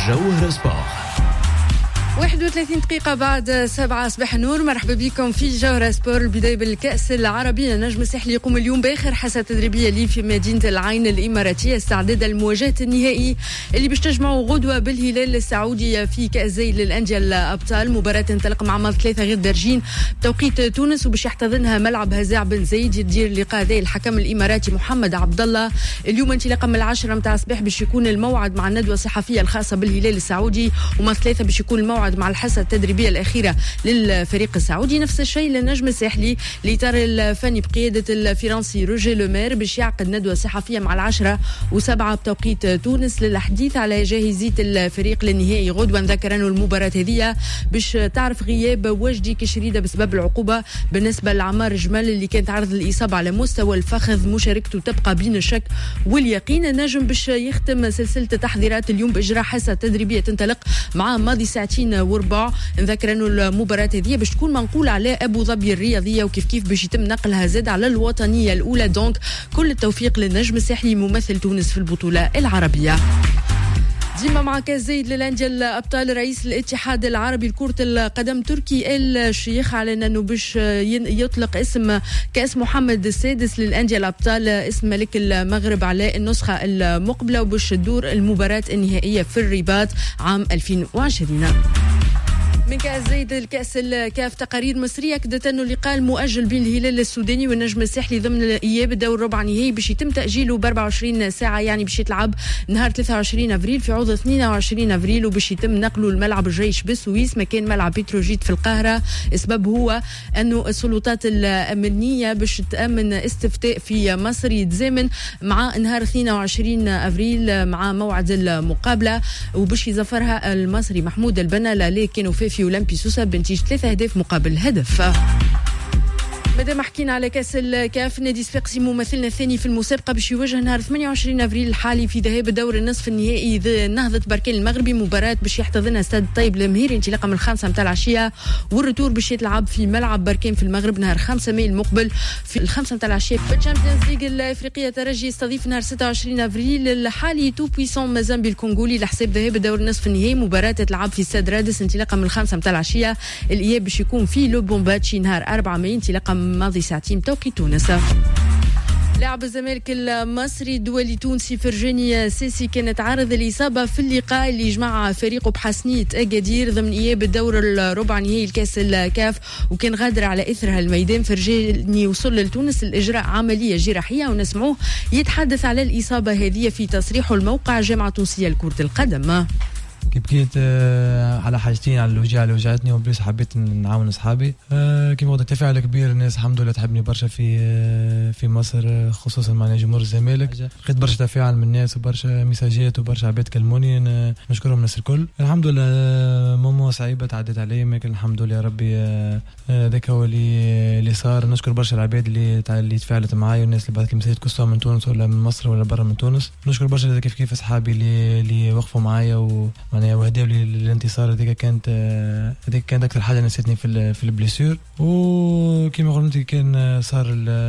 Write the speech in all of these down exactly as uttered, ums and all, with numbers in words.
جوهر سبور. واحد وثلاثين دقيقة بعد سبعة صباح النور، مرحبا بكم في جوهر سبور. البداية بالكأس العربي. النجم الساحلي يقوم اليوم بآخر حصة تدريبية ليه في مدينة العين الإماراتية استعدادا لمواجهة النهائي اللي باش تجمعوا غدوة بالهلال السعودي في كأس زايد للأندية الأبطال. مباراة تنطلق مع مال ثلاثة غير درجين بتوقيت تونس وباش يحتضنها ملعب هزاع بن زايد. يدير اللقاء ذا الحكم الإماراتي محمد عبد الله. اليوم انطلاقا من العشرة متاع الصباح باش يكون الموعد مع الندوة الصحفية الخاصة بالهلال السعودي، ومال ثلاثة باش يكون الموعد مع الحصة التدريبية الأخيرة للفريق السعودي. نفس الشيء للنجم الساحلي الإطار الفني بقيادة الفرنسي روجيه لومير باش يعقد ندوة صحفية مع العشرة وسبعة بتوقيت تونس للحديث على جاهزية الفريق للنهائي غدوة. نذكر أنه المباراة هذه باش تعرف غياب وجدي كشريدة بسبب العقوبة بالنسبة لعمار جمال اللي كانت عرض الإصابة على مستوى الفخذ. مشاركته تبقى بين الشك واليقين. النجم باش يختم سلسلة تحضيرات اليوم بإجراء حصة تدريبية تنطلق مع ماضي ساعتين وربع. نذكر انه المباراه هذه باش تكون منقوله على ابو ظبي الرياضيه وكيف كيف باش يتم نقلها زاد على الوطنيه الاولى. دونك كل التوفيق للنجم الساحلي ممثل تونس في البطوله العربيه. ديما مع كاس زايد للأندية الأبطال، رئيس الاتحاد العربي لكرة القدم تركي الشيخ أعلن أنه باش يطلق اسم كأس محمد السادس للأندية الأبطال اسم ملك المغرب على النسخة المقبلة، وباش تدور المباراة النهائية في الرباط عام ألفين وعشرين. من كأس زايد الكأس الكاف، تقارير مصرية أكدت أنه اللقاء المؤجل بين الهلال السوداني والنجم الساحلي ضمن إياب الدور الربع نهائي باش يتم تأجيله ب أربعة وعشرين ساعة، يعني باش يتلعب نهار ثلاثة وعشرين أفريل في عوض اثنين وعشرين أفريل، وباش يتم نقله الملعب الجيش بالسويس مكان ملعب بتروجيت في القاهرة. السبب هو أنه السلطات الأمنية باش تأمن استفتاء في مصر يتزامن مع نهار اثنين وعشرين أفريل مع موعد المقابلة، وباش يزفرها المصري محمود البنا اللي كانوا في في أولمبي سوسة بنتيجة ثلاثة أهداف مقابل هدف. مادام حكينا على كاس الكاف، نادي صفاقسي ممثلنا الثاني في المسابقه باش يواجه نهار ثمانية وعشرين أفريل الحالي في ذهاب الدور النصف النهائي نهضة بركان المغربي. مباراه باش يحتضنها استاد طيب المهيري انطلاقا من الخامسة متاع العشيه، والرتور باش يتلعب في ملعب بركان في المغرب نهار خمسة ماي المقبل في الخامسة متاع العشيه. في الشامبيونز ليج الافريقيه ترجي يستضيف نهار ستة وعشرين أفريل الحالي تو بويسون مازامبي الكونغولي لحساب ذهاب الدور النصف النهائي. مباراه تتلعب في استاد رادس انطلاقا من الخامسة متاع العشيه. الاياب باش يكون في لوبومباتشي نهار أربعة ماي انطلاقا ماضي ساعتين توقيت تونس. لاعب الزمالك المصري الدولي التونسي فرجاني ساسي كانت عارض الإصابة في اللقاء اللي جمع فريقه بحسنية أكادير ضمن إياب الدور الربع نهائي الكاس الكاف، وكان غادر على إثرها الميدان. فرجاني وصل لتونس لإجراء عملية جراحية ونسمعوه يتحدث على الإصابة هذه في تصريحه الموقع جامعة تونسية لكرة القدم. كي بكيت على حاجتين، على الوجع اللي وجعتني وبليس حبيت نعاون اصحابي. كي موضوع تفاعل كبير، الناس الحمد لله تحبني برشا في في مصر خصوصا مع جمهور الزمالك. لقيت برشا تفاعل من الناس وبرشا ميساجات وبرشا عباد كلموني، نشكرهم الناس الكل. الحمد لله ماما صعيبه تعدت علي، لكن الحمد لله ربي ذاك هو اللي اللي صار. نشكر برشا العباد اللي اللي تفاعلت معايا والناس اللي بعثت لي مساجات كسوا من تونس ولا من مصر ولا برا من تونس. نشكر برشا كيف كيف اصحابي اللي اللي وقفوا معايا و يعني وهداو لي الانتصار. هذيك كانت هذيك كانت اكثر حاجه نسيتني في في البليسور. وكما قلت كان صار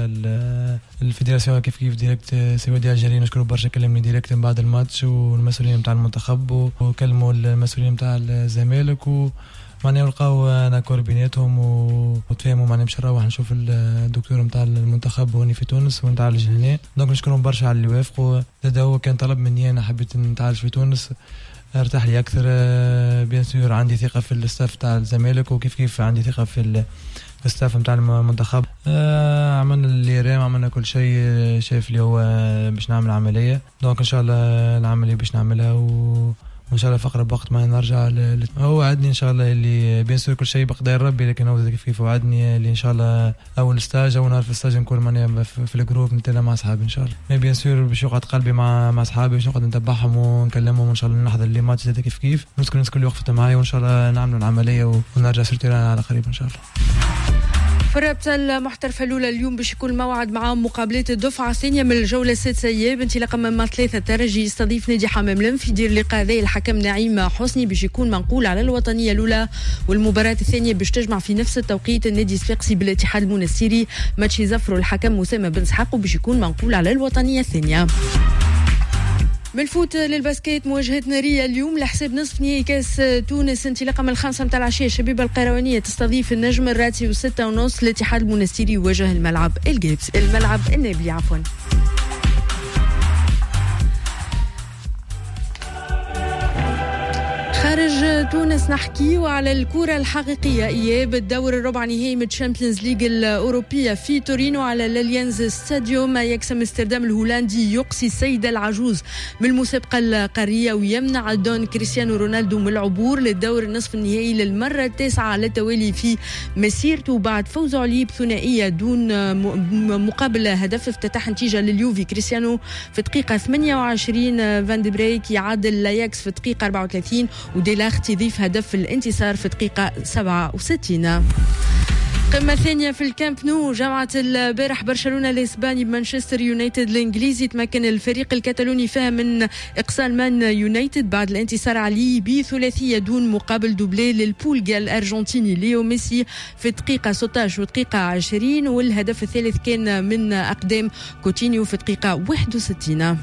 الفيدراسيون كيف كيف ديريكت سوادي الجزائري نشكروا برشا، كلمني ديريكت من بعد الماتش والمسؤولين نتاع المنتخب وكلموا المسؤولين نتاع الزمالك و معناها لقاو ناكور بيناتهم وتفاهموا معناها باش نروح نشوف الدكتور نتاع المنتخب هوني في تونس ونتعالج هنا. دونك نشكرهم برشا على اللي وافقوا. هذا هو كان طلب مني، انا حبيت نتعالج في تونس ارتاح لي اكثر. بيان سور عندي ثقه في الستاف تاع الزمالك وكيف كيف عندي ثقه في الستاف نتاع المنتخب. آه عملنا اللي رام، عملنا كل شيء. شايف لي هو باش نعمل عمليه، دونك ان شاء الله العمليه باش نعملها و وان شاء الله في اقرب وقت ما نرجع ل... هو وعدني ان شاء الله اللي بيان سور كل شيء بقدر ربي، لكن هو كيف كيف وعدني اللي ان شاء الله اول ستاج اول نهار في الستاج نكون معناها في, في الجروب نتاعنا مع اصحابي ان شاء الله. مي بيان سور باش يقعد قلبي مع مع اصحابي، باش نقعد نتبعهم ونكلمهم وان شاء الله نحضر لي ماتش كيف كيف نسكن الناس كل وقفت معايا، وان شاء الله نعملوا العمليه ونرجع سيرتيران على قريب ان شاء الله. في الرابطة المحترفة الأولى اليوم باش يكون الموعد مع مقابلات الدفعة الثانية من الجولة السادسة إياب انطلاقا من ثلاثة. الترجي يستضيف نادي حمام لم في دير اللقاء ذا الحكم نعيم حسني باش يكون منقول على الوطنية الأولى، والمباراة الثانية باش تجمع في نفس التوقيت النادي الصفاقسي بالاتحاد المنستيري. ماتش يزفروا الحكم أسامة بن سحاق باش يكون منقول على الوطنية الثانية. من الفوت للباسكيت مواجهة نارية اليوم لحساب نصف نهائي كاس تونس انطلاقا من الخامسة متاع العشية. الشبيبة القروانية تستضيف النجم الراتي وستة ونص. الاتحاد المنستيري يواجه الملعب الجيبس الملعب النابلي عفوا. خارج تونس نحكي على الكرة الحقيقية. إياب الدور الربع نهائي من الشامبيونز ليج الأوروبية في تورينو على الاليانز ستاديوم. يكسب امستردام الهولندي يقصي السيدة العجوز من المسابقة القارية ويمنع دون كريستيانو رونالدو من العبور للدور النصف النهائي للمرة التاسعة على التوالي في مسيرته بعد فوزه عليه بثنائية دون مقابل هدف. افتتح نتيجة لليوفي كريستيانو في الدقيقة ثمانية وعشرين، فان دي بريك يعادل لاياكس في الدقيقة أربعة وثلاثين وديلاخت يضيف هدف الانتصار في الدقيقة سبعة وستين. قمة ثانية في الكامب نو جمعت البارح برشلونة الإسباني بمانشستر يونايتد الإنجليزي. تمكن الفريق الكتالوني فيها من إقصاء مان يونايتد بعد الانتصار عليه بثلاثية دون مقابل دوبلي للبولجا الأرجنتيني ليو ميسي في الدقيقة ستة عشر والدقيقة عشرين، والهدف الثالث كان من أقدام كوتينيو في الدقيقة واحد وستين.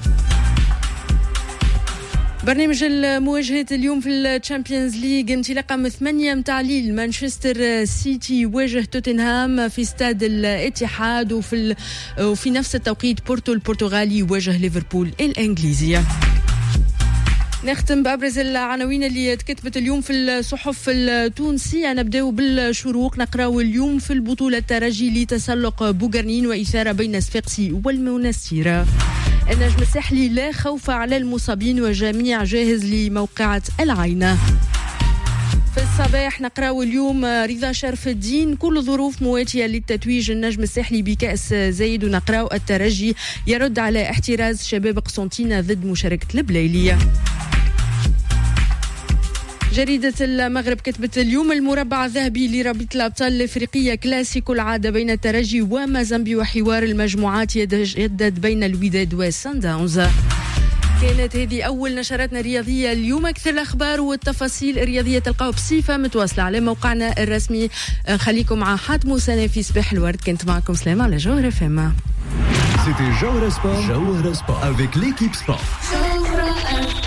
برنامج المواجهات اليوم في الشامبيونز ليج انطلاقا من ثمانية متاع ليل مانشستر سيتي يواجه توتنهام في استاد الاتحاد، وفي وفي نفس التوقيت بورتو البرتغالي يواجه ليفربول الانجليزي. نختم بأبرز العناوين اللي تكتبت اليوم في الصحف التونسية. نبدأ بالشروق. نقرأ اليوم في البطولة الترجي لتسلق بوغرنين وإثارة بين صفاقسي والمنستير. النجم الساحلي لا خوف على المصابين وجميع جاهز لموقعة العين. في الصباح نقرأ اليوم رضا شرف الدين كل ظروف مواتية للتتويج النجم الساحلي بكأس زايد. ونقرأ الترجي يرد على احتراز شباب قسنطينة ضد مشاركة البليلية. جريدة المغرب كتبت اليوم المربع الذهبي لرابطة الأبطال الإفريقية كلاسيكو العادة بين الترجي ومازامبي وحوار المجموعات يتجدد بين الوداد وسان داونز. كانت هذه أول نشراتنا الرياضية اليوم. أكثر الأخبار والتفاصيل الرياضية تلقاو بصفة متواصلة على موقعنا الرسمي. خليكم مع حاتم وسنة في صباح الورد. كنت معكم سلامة على جوهر اف ام. C'était Jawhara Sport. Jawhara Sport avec l'équipe sport.